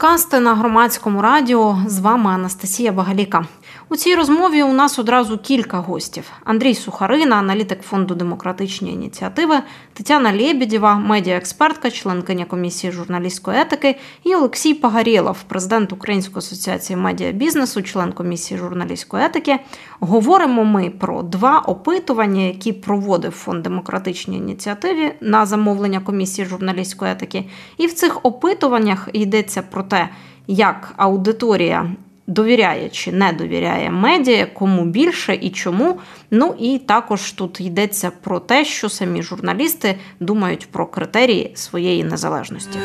Подкасти на Громадському радіо. З вами Анастасія Багаліка. У цій розмові у нас одразу кілька гостів. Андрій Сухарина, аналітик Фонду демократичні ініціативи, Тетяна Лєбєдєва, медіаекспертка, членкиня комісії журналістської етики, і Олексій Погорєлов, президент Української асоціації медіабізнесу, член комісії журналістської етики. Говоримо ми про два опитування, які проводив Фонд демократичні ініціативи на замовлення комісії журналістської етики. І в цих опитуваннях йдеться про те, як аудиторія довіряє чи не довіряє медіа, кому більше і чому. Ну і також тут йдеться про те, що самі журналісти думають про критерії своєї незалежності.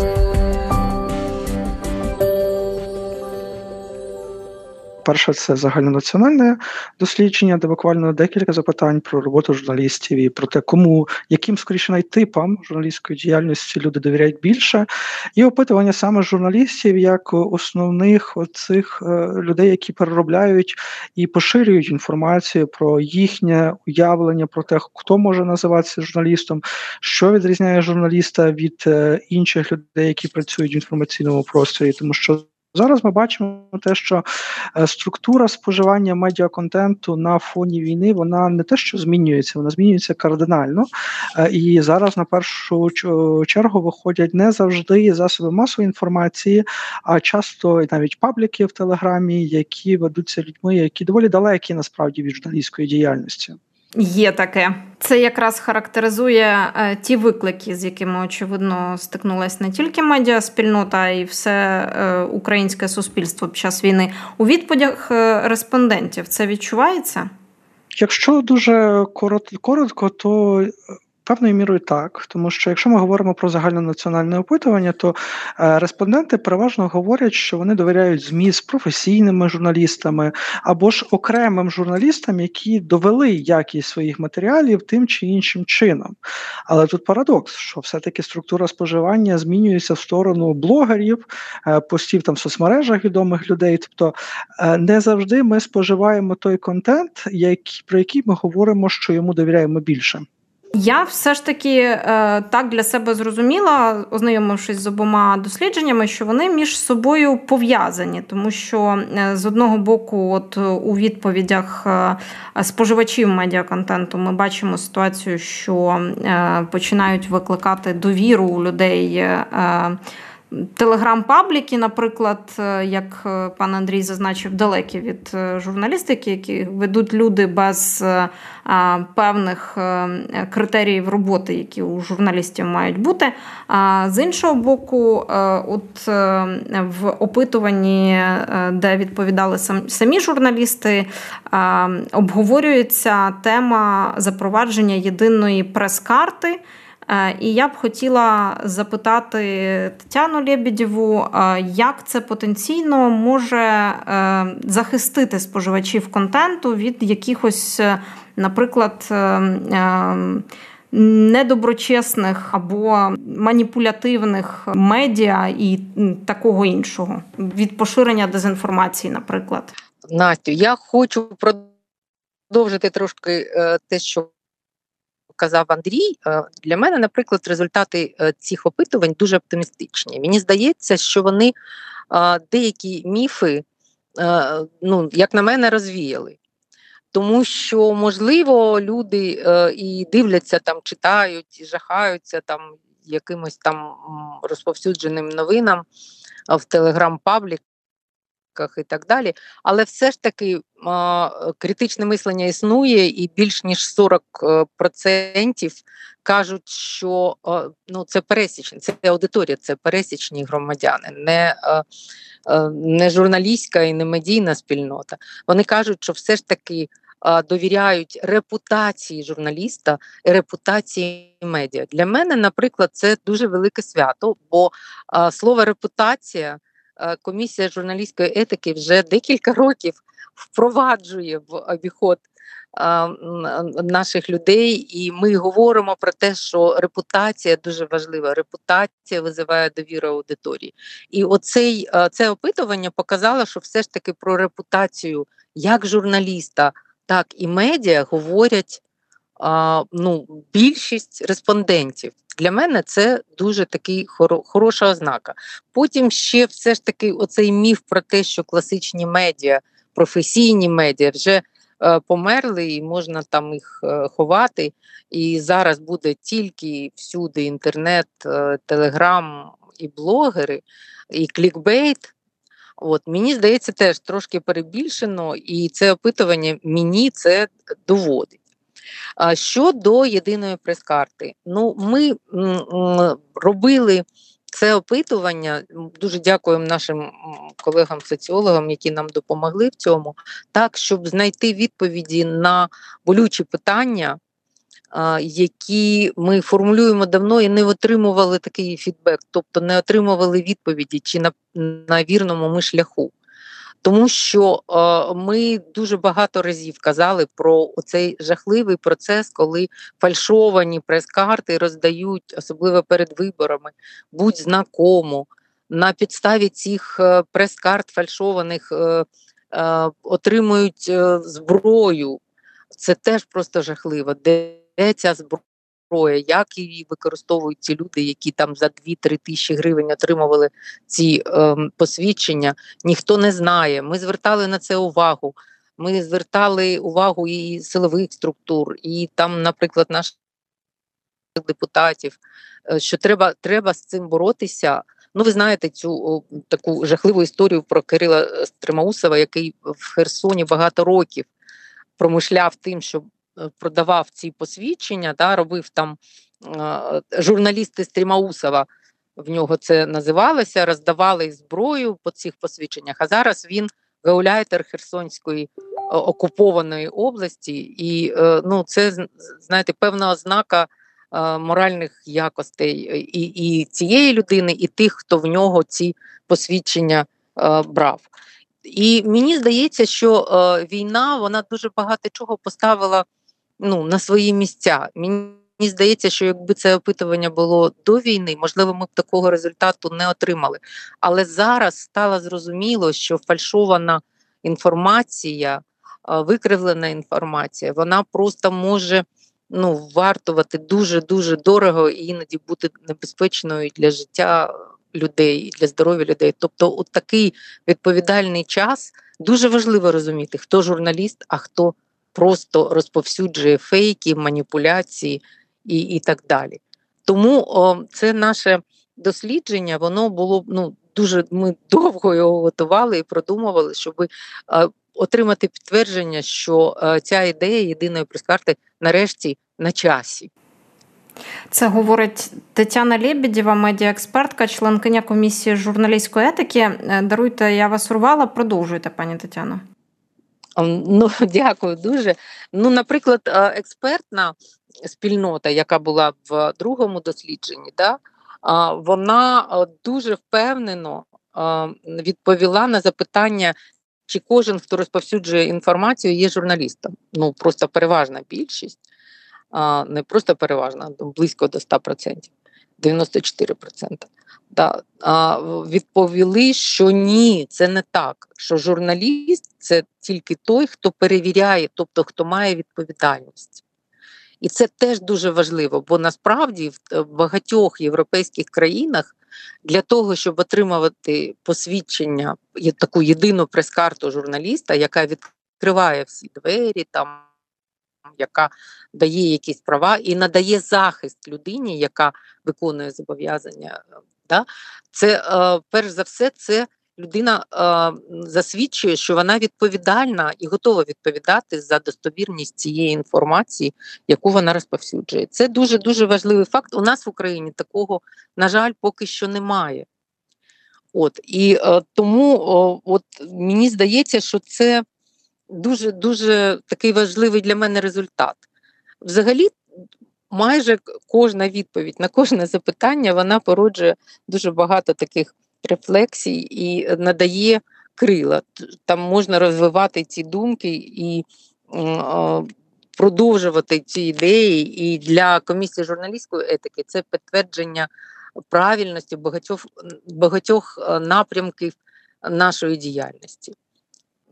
Перше – це загальнонаціональне дослідження, де буквально декілька запитань про роботу журналістів і про те, яким скоріше типам журналістської діяльності люди довіряють більше. І опитування саме журналістів як основних оцих людей, які переробляють і поширюють інформацію про їхнє уявлення, про те, хто може називатися журналістом, що відрізняє журналіста від інших людей, які працюють в інформаційному просторі. Тому що зараз ми бачимо те, що структура споживання медіаконтенту на фоні війни, вона не те, що змінюється, вона змінюється кардинально. І зараз на першу чергу виходять не завжди засоби масової інформації, а часто навіть пабліки в Телеграмі, які ведуться людьми, які доволі далекі насправді від журналістської діяльності. Є таке. Це якраз характеризує ті виклики, з якими, очевидно, стикнулась не тільки медіаспільнота, а й все українське суспільство під час війни. У відповідях респондентів це відчувається? Якщо дуже коротко, то певною мірою так, тому що якщо ми говоримо про загальнонаціональне опитування, то респонденти переважно говорять, що вони довіряють ЗМІ з професійними журналістами або ж окремим журналістам, які довели якість своїх матеріалів тим чи іншим чином. Але тут парадокс, що все-таки структура споживання змінюється в сторону блогерів, постів там в соцмережах відомих людей, тобто не завжди ми споживаємо той контент, про який ми говоримо, що йому довіряємо більше. Я все ж таки так для себе зрозуміла, ознайомившись з обома дослідженнями, що вони між собою пов'язані, тому що з одного боку, от у відповідях споживачів медіаконтенту ми бачимо ситуацію, що починають викликати довіру у людей телеграм-пабліки, наприклад, як пан Андрій зазначив, далекі від журналістики, які ведуть люди без певних критеріїв роботи, які у журналістів мають бути. З іншого боку, от в опитуванні, де відповідали самі журналісти, обговорюється тема запровадження єдиної прес-карти. І я б хотіла запитати Тетяну Лєбєдєву, як це потенційно може захистити споживачів контенту від якихось, наприклад, недоброчесних або маніпулятивних медіа і такого іншого, від поширення дезінформації, наприклад. Настю, я хочу продовжити трошки те, що казав Андрій. Для мене, наприклад, результати цих опитувань дуже оптимістичні. Мені здається, що вони деякі міфи, як на мене, розвіяли. Тому що, можливо, люди і дивляться, там, читають, і жахаються там якимось там розповсюдженим новинам в телеграм-пабліках і так далі, але все ж таки критичне мислення існує, і більш ніж 40% кажуть, що це пересічні, це аудиторія, це пересічні громадяни, не журналістська і не медійна спільнота. Вони кажуть, що все ж таки довіряють репутації журналіста і репутації медіа. Для мене, наприклад, це дуже велике свято, бо слово «репутація» Комісія журналістської етики вже декілька років впроваджує в обіход наших людей, і ми говоримо про те, що репутація дуже важлива, репутація визиває довіру аудиторії. І це опитування показало, що все ж таки про репутацію як журналіста, так і медіа говорять більшість респондентів. Для мене це дуже такий хороша ознака. Потім ще все ж таки оцей міф про те, що класичні медіа, професійні медіа вже померли і можна там їх ховати. І зараз буде тільки всюди інтернет, телеграм і блогери, і клікбейт. Мені здається, теж трошки перебільшено, і це опитування мені це доводить. Щодо єдиної прес-карти, ми робили це опитування, дуже дякуємо нашим колегам-соціологам, які нам допомогли в цьому, так, щоб знайти відповіді на болючі питання, які ми формулюємо давно і не отримували такий фідбек, тобто не отримували відповіді, чи на вірному ми шляху. Тому що ми дуже багато разів казали про цей жахливий процес, коли фальшовані прес-карти роздають, особливо перед виборами, будь-знакому. На підставі цих прес-карт фальшованих отримують зброю. Це теж просто жахливо. Де ця зброя, як її використовують ці люди, які там за 2-3 тисячі гривень отримували ці посвідчення, ніхто не знає. Ми звертали на це увагу. Ми звертали увагу і силових структур, і там, наприклад, наших депутатів, що треба з цим боротися. Ви знаєте цю таку жахливу історію про Кирила Стримаусова, який в Херсоні багато років промишляв тим, що продавав ці посвідчення, робив там журналісти Стрімаусова, в нього це називалося, роздавали зброю по цих посвідченнях, а зараз він гауляйтер Херсонської окупованої області, і це, знаєте, певна ознака моральних якостей і цієї людини, і тих, хто в нього ці посвідчення брав. І мені здається, що війна, вона дуже багато чого поставила на свої місця. Мені здається, що якби це опитування було до війни, можливо, ми б такого результату не отримали. Але зараз стало зрозуміло, що фальшована інформація, викривлена інформація, вона просто може вартувати дуже-дуже дорого і іноді бути небезпечною для життя людей, і для здоров'я людей. Тобто такий відповідальний час, дуже важливо розуміти, хто журналіст, а хто просто розповсюджує фейки, маніпуляції і так далі. Тому це наше дослідження, воно було дуже, ми довго його готували і продумували, щоб отримати підтвердження, що ця ідея єдиної прес-карти нарешті на часі. Це говорить Тетяна Лєбєдєва, медіаекспертка, членкиня комісії журналістської етики. Даруйте, я вас урвала, продовжуйте, пані Тетяно. Дякую дуже. Наприклад, експертна спільнота, яка була в другому дослідженні, вона дуже впевнено відповіла на запитання, чи кожен, хто розповсюджує інформацію, є журналістом. Просто переважна більшість, не просто переважна, близько до 100%, 94%. Відповіли, що ні, це не так, що журналіст – це тільки той, хто перевіряє, тобто хто має відповідальність. І це теж дуже важливо, бо насправді в багатьох європейських країнах для того, щоб отримувати посвідчення, таку єдину прес-карту журналіста, яка відкриває всі двері, яка дає якісь права і надає захист людині, яка виконує зобов'язання. Це, перш за все, це людина засвідчує, що вона відповідальна і готова відповідати за достовірність цієї інформації, яку вона розповсюджує. Це дуже-дуже важливий факт. У нас в Україні такого, на жаль, поки що немає. І тому мені здається, що це дуже такий важливий для мене результат. Взагалі, майже кожна відповідь на кожне запитання, вона породжує дуже багато таких рефлексій і надає крила. Там можна розвивати ці думки і продовжувати ці ідеї. І для комісії журналістської етики це підтвердження правильності багатьох напрямків нашої діяльності.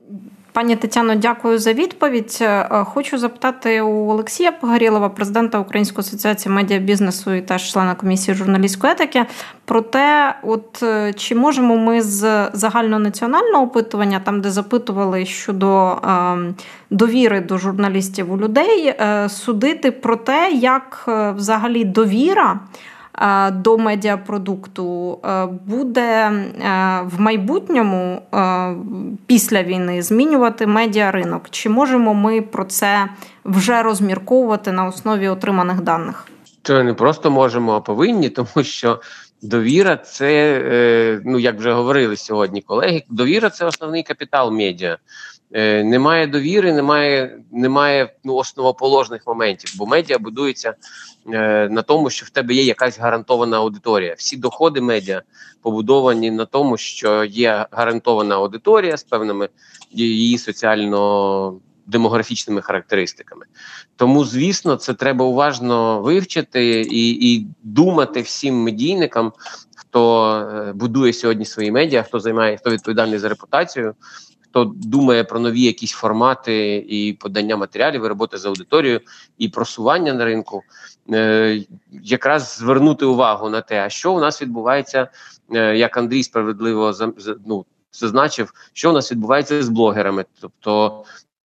Пані Тетяно, дякую за відповідь. Хочу запитати у Олексія Погорєлова, президента Української асоціації медіабізнесу і теж члена комісії журналістської етики, про те, чи можемо ми з загальнонаціонального опитування, там де запитували щодо довіри до журналістів у людей, судити про те, як взагалі довіра до медіапродукту буде в майбутньому після війни змінювати медіаринок? Чи можемо ми про це вже розмірковувати на основі отриманих даних? Це не просто можемо, а повинні, тому що довіра – це, як вже говорили сьогодні колеги, довіра – це основний капітал медіа. Немає довіри, немає основоположних моментів, бо медіа будується на тому, що в тебе є якась гарантована аудиторія. Всі доходи медіа побудовані на тому, що є гарантована аудиторія з певними її соціально-демографічними характеристиками. Тому, звісно, це треба уважно вивчити і думати всім медійникам, хто будує сьогодні свої медіа, хто відповідальний за репутацію, хто думає про нові якісь формати і подання матеріалів, і роботи з аудиторією, і просування на ринку, якраз звернути увагу на те, а що у нас відбувається, як Андрій справедливо зазначив, що у нас відбувається з блогерами. Тобто,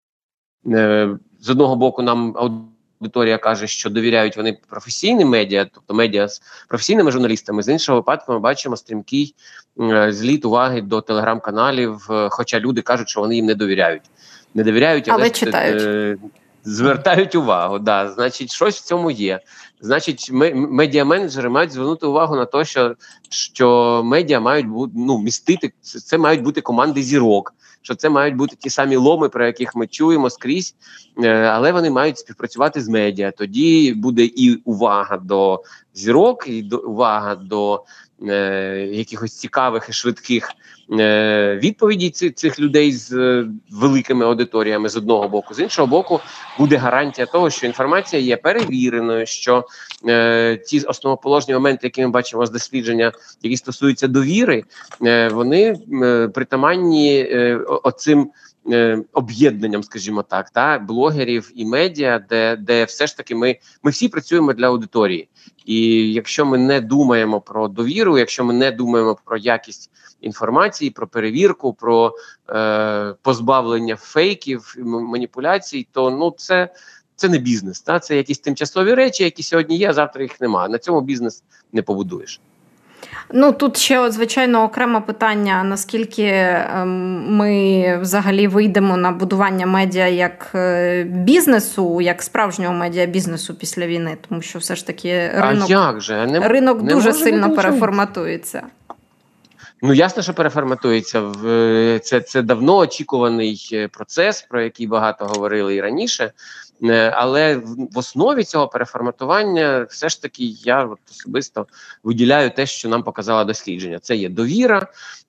з одного боку, нам аудиторія каже, що довіряють вони професійним медіа, тобто медіа з професійними журналістами. З іншого випадку ми бачимо стрімкий зліт уваги до телеграм-каналів, хоча люди кажуть, що вони їм не довіряють. Не довіряють, але читають. Звертають увагу. Да, значить, щось в цьому є. Значить, медіа-менеджери мають звернути увагу на те, що медіа мають містити, це мають бути команди зірок, що це мають бути ті самі ломи, про яких ми чуємо скрізь, але вони мають співпрацювати з медіа. Тоді буде і увага до зірок, і увага до якихось цікавих і швидких відповідей цих людей з великими аудиторіями з одного боку. З іншого боку, буде гарантія того, що інформація є перевіреною, що ті основоположні моменти, які ми бачимо з дослідження, які стосуються довіри, вони притаманні оцим об'єднанням, скажімо так, блогерів і медіа, де все ж таки ми всі працюємо для аудиторії. І якщо ми не думаємо про довіру, якщо ми не думаємо про якість інформації, про перевірку, про позбавлення фейків, маніпуляцій, то це не бізнес. Це якісь тимчасові речі, які сьогодні є, а завтра їх немає. На цьому бізнес не побудуєш. Тут ще, звичайно, окреме питання, наскільки ми взагалі вийдемо на будування медіа як бізнесу, як справжнього медіабізнесу після війни, тому що все ж таки ринок дуже сильно переформатується. Ясно, що переформатується. Це давно очікуваний процес, про який багато говорили і раніше. Але в основі цього переформатування все ж таки я особисто виділяю те, що нам показало дослідження. Це є довіра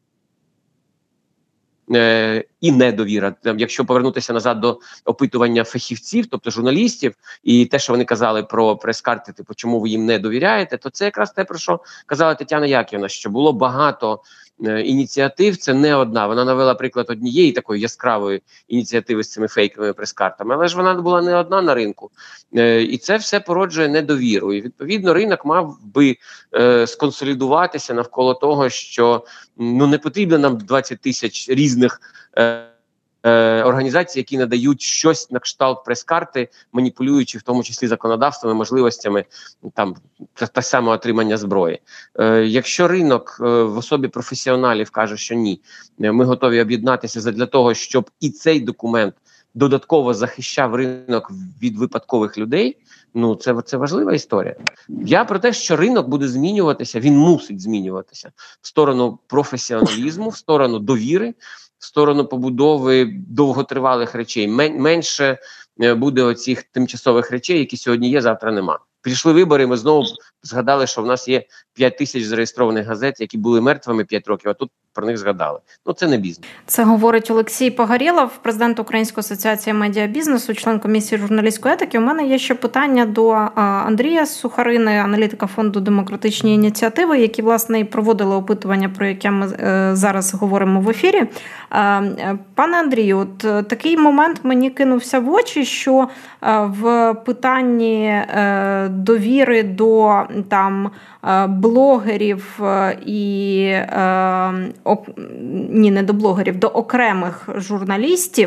і недовіра. Якщо повернутися назад до опитування фахівців, тобто журналістів, і те, що вони казали про прес-карти, типу, чому ви їм не довіряєте, то це якраз те, про що казала Тетяна Яківна, що було багато ініціатив, це не одна. Вона навела приклад однієї такої яскравої ініціативи з цими фейковими прес-картами, але ж вона була не одна на ринку. І це все породжує недовіру. І, відповідно, ринок мав би сконсолідуватися навколо того, що не потрібно нам 20 тисяч різних організацій, які надають щось на кшталт прес-карти, маніпулюючи в тому числі законодавством і можливостями те саме отримання зброї. Якщо ринок в особі професіоналів каже, що ні, ми готові об'єднатися для того, щоб і цей документ додатково захищав ринок від випадкових людей, це важлива історія. Я про те, що ринок буде змінюватися, він мусить змінюватися в сторону професіоналізму, в сторону довіри, в сторону побудови довготривалих речей. Менше буде оцих тимчасових речей, які сьогодні є, завтра нема. Прийшли вибори, ми знову згадали, що в нас є 5 тисяч зареєстрованих газет, які були мертвими 5 років, а тут про них згадали. Це не бізнес. Це говорить Олексій Погорєлов, президент Української асоціації медіабізнесу, член комісії журналістської етики. У мене є ще питання до Андрія Сухарини, аналітика Фонду демократичні ініціативи, які, власне, і проводили опитування, про яке ми зараз говоримо в ефірі. Пане Андрію, от такий момент мені кинувся в очі, що в питанні довіри до блогерів і не до блогерів, до окремих журналістів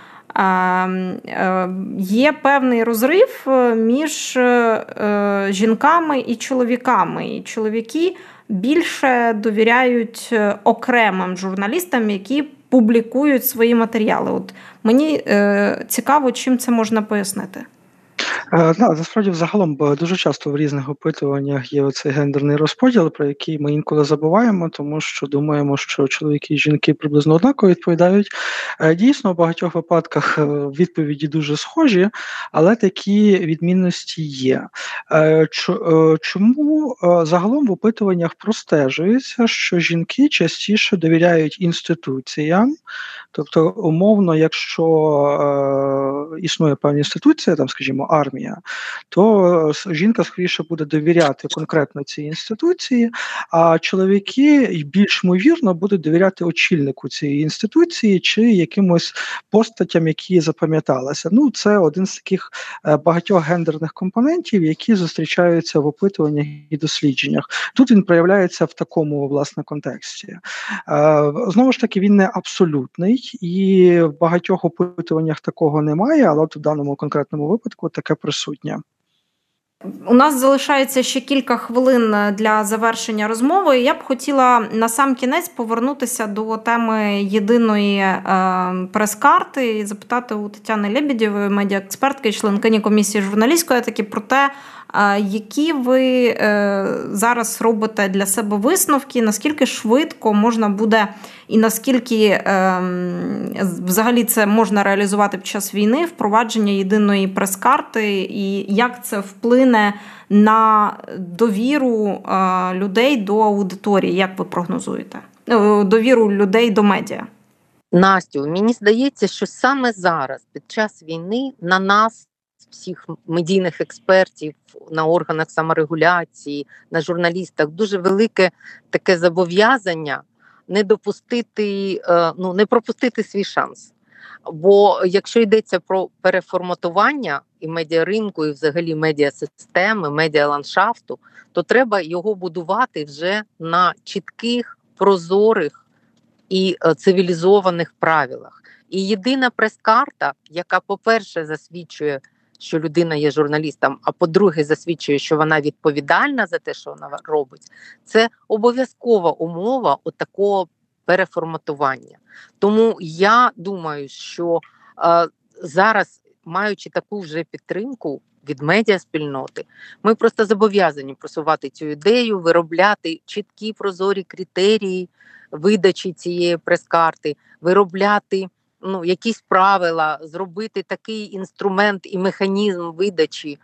є певний розрив між жінками і чоловіками. І чоловіки більше довіряють окремим журналістам, які публікують свої матеріали. От мені цікаво, чим це можна пояснити. Насправді, взагалом, дуже часто в різних опитуваннях є оцей гендерний розподіл, про який ми інколи забуваємо, тому що думаємо, що чоловіки і жінки приблизно однаково відповідають. Дійсно, в багатьох випадках відповіді дуже схожі, але такі відмінності є. Чому загалом в опитуваннях простежується, що жінки частіше довіряють інституціям, тобто, умовно, якщо існує певна інституція, скажімо, армія, то жінка скоріше буде довіряти конкретно цій інституції, а чоловіки більш ймовірно будуть довіряти очільнику цієї інституції чи якимось постатям, які запам'яталися. Це один з таких багатьох гендерних компонентів, які зустрічаються в опитуваннях і дослідженнях. Тут він проявляється в такому, власне, контексті. Знову ж таки, він не абсолютний, і в багатьох опитуваннях такого немає, але в даному конкретному випадку таке присутнє. У нас залишається ще кілька хвилин для завершення розмови. Я б хотіла на сам кінець повернутися до теми єдиної прес-карти і запитати у Тетяни Лебедєвої, медіаекспертки і членкині комісії журналістської етики, про те, які ви зараз робите для себе висновки, наскільки швидко можна буде і наскільки взагалі це можна реалізувати під час війни, впровадження єдиної прес-карти, і як це вплине на довіру людей до аудиторії, як ви прогнозуєте? Довіру людей до медіа. Настю, мені здається, що саме зараз, під час війни, на нас, всіх медійних експертів, на органах саморегуляції, на журналістах, дуже велике таке зобов'язання не допустити, не пропустити свій шанс. Бо якщо йдеться про переформатування і медіаринку, і взагалі медіасистеми, медіаландшафту, то треба його будувати вже на чітких, прозорих і цивілізованих правилах. І єдина прес-карта, яка, по-перше, засвідчує, що людина є журналістом, а по-друге, засвідчує, що вона відповідальна за те, що вона робить, це обов'язкова умова такого переформатування. Тому я думаю, що зараз, маючи таку вже підтримку від медіаспільноти, ми просто зобов'язані просувати цю ідею, виробляти чіткі прозорі критерії видачі цієї прес-карти, виробляти якісь правила, зробити такий інструмент і механізм видачі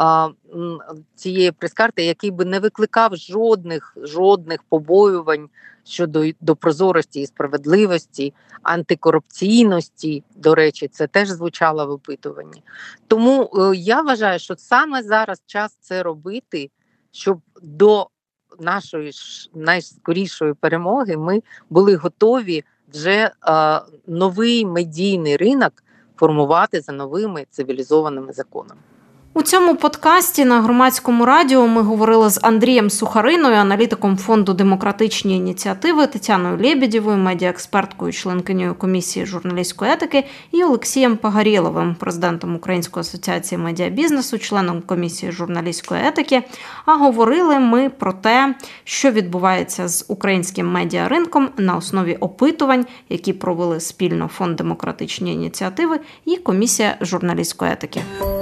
цієї прес-карти, який би не викликав жодних побоювань щодо до прозорості і справедливості, антикорупційності, до речі, це теж звучало в опитуванні. Тому я вважаю, що саме зараз час це робити, щоб до нашої найскорішої перемоги ми були готові вже новий медійний ринок формувати за новими цивілізованими законами. У цьому подкасті на Громадському радіо ми говорили з Андрієм Сухариною, аналітиком Фонду демократичні ініціативи, Тетяною Лебедєвою, медіаексперткою, членкинею комісії журналістської етики, і Олексієм Погорєловим, президентом Української асоціації медіабізнесу, членом комісії журналістської етики. А говорили ми про те, що відбувається з українським медіаринком на основі опитувань, які провели спільно Фонд демократичні ініціативи і комісія журналістської етики.